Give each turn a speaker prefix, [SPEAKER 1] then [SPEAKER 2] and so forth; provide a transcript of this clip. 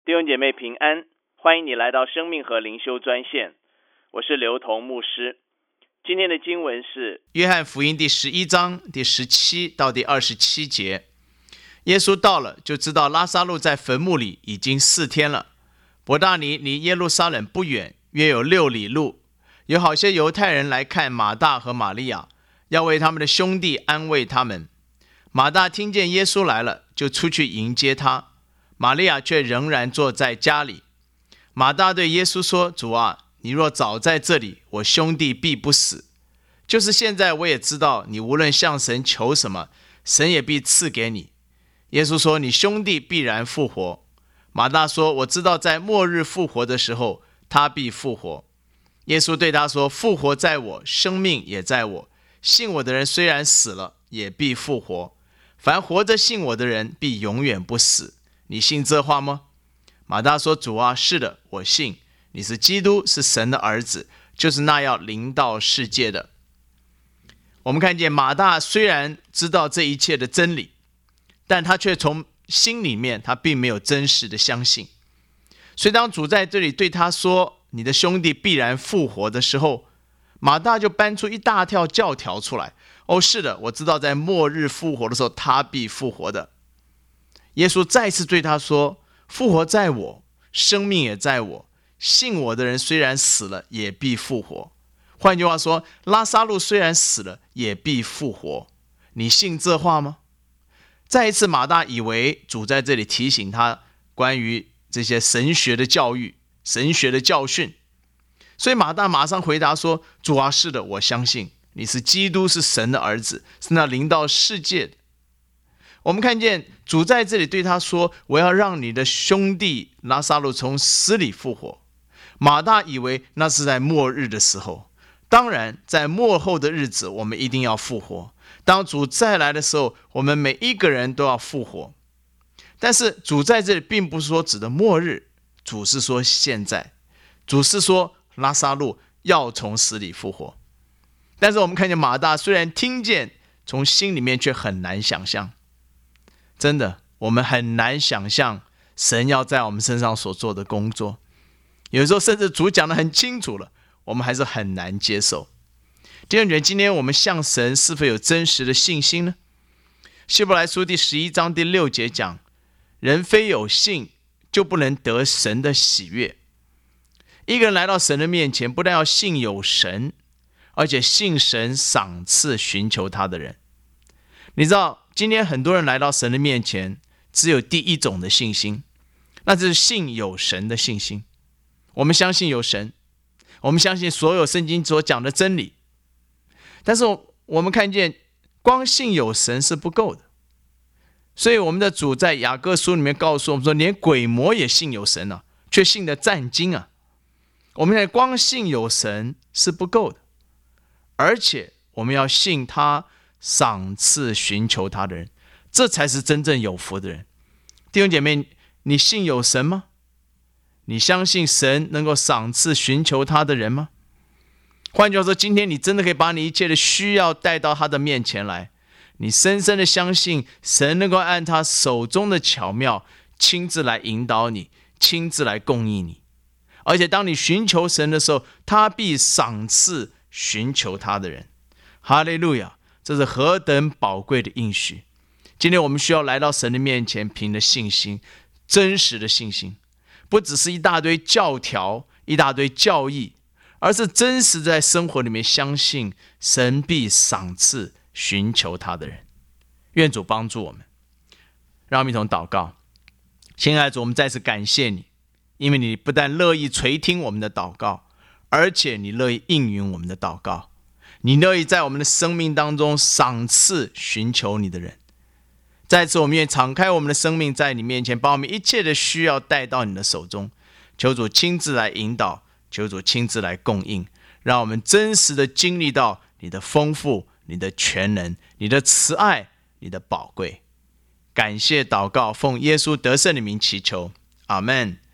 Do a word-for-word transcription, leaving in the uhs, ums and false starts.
[SPEAKER 1] 弟兄姐妹平安，欢迎你来到生命和灵修专线，我是刘同牧师。今天的经文是
[SPEAKER 2] 约翰福音第十一章第十七到第二十七节。耶稣到了，就知道拉撒路在坟墓里已经四天了。伯大尼离耶路撒冷不远，约有六里路。有好些犹太人来看马大和玛利亚，要为他们的兄弟安慰他们。马大听见耶稣来了，就出去迎接他。玛利亚却仍然坐在家里。马大对耶稣说：主啊，你若早在这里，我兄弟必不死。就是现在，我也知道你无论向神求什么，神也必赐给你。耶稣说：你兄弟必然复活。马大说：我知道在末日复活的时候，他必复活。耶稣对他说：复活在我，生命也在我。信我的人虽然死了，也必复活。凡活着信我的人，必永远不死。你信这话吗？马大说：主啊，是的，我信。你是基督，是神的儿子，就是那要临到世界的。我们看见马大虽然知道这一切的真理，但他却从心里面他并没有真实的相信。所以当主在这里对他说你的兄弟必然复活的时候，马大就搬出一大条教条出来。哦，是的，我知道在末日复活的时候他必复活的。耶稣再次对他说：复活在我，生命也在我。信我的人虽然死了，也必复活。换句话说，拉撒路虽然死了，也必复活。你信这话吗？再一次，马大以为主在这里提醒他关于这些神学的教育、神学的教训，所以马大马上回答说：主啊，是的，我相信你是基督，是神的儿子，是那临到世界的。我们看见主在这里对他说：我要让你的兄弟拉撒路从死里复活。马大以为那是在末日的时候，当然在末后的日子我们一定要复活。当主再来的时候，我们每一个人都要复活。但是主在这里并不是说指的末日，主是说现在，主是说拉撒路要从死里复活。但是我们看见马大虽然听见，从心里面却很难想象。真的，我们很难想象神要在我们身上所做的工作。有时候甚至主讲得很清楚了，我们还是很难接受。弟兄姐妹，今天我们向神是否有真实的信心呢？希伯来书第十一章第六节讲：人非有信，就不能得神的喜悦。一个人来到神的面前，不但要信有神，而且信神赏赐寻求他的人。你知道今天很多人来到神的面前，只有第一种的信心，那就是信有神的信心。我们相信有神，我们相信所有圣经所讲的真理，但是我们看见光信有神是不够的。所以我们的主在雅各书里面告诉我们说，连鬼魔也信有神啊，却信得战惊啊。我们看光信有神是不够的，而且我们要信他赏赐寻求他的人，这才是真正有福的人。弟兄姐妹，你信有神吗？你相信神能够赏赐寻求他的人吗？换句话说，今天你真的可以把你一切的需要带到他的面前来，你深深的相信神能够按他手中的巧妙亲自来引导你，亲自来供应你。而且当你寻求神的时候，他必赏赐寻求他的人。哈利路亚，这是何等宝贵的应许。今天我们需要来到神的面前，凭着信心，真实的信心，不只是一大堆教条，一大堆教义，而是真实在生活里面相信神必赏赐寻求他的人。愿主帮助我们。让我们一同祷告。亲爱的主，我们再次感谢你，因为你不但乐意垂听我们的祷告，而且你乐意应允我们的祷告。你乐意在我们的生命当中赏赐寻求你的人。再次我们愿意敞开我们的生命在你面前，把我们一切的需要带到你的手中。求主亲自来引导，求主亲自来供应，让我们真实的经历到你的丰富，你的全能，你的慈爱，你的宝贵。感谢祷告，奉耶稣得胜的名祈求，阿们。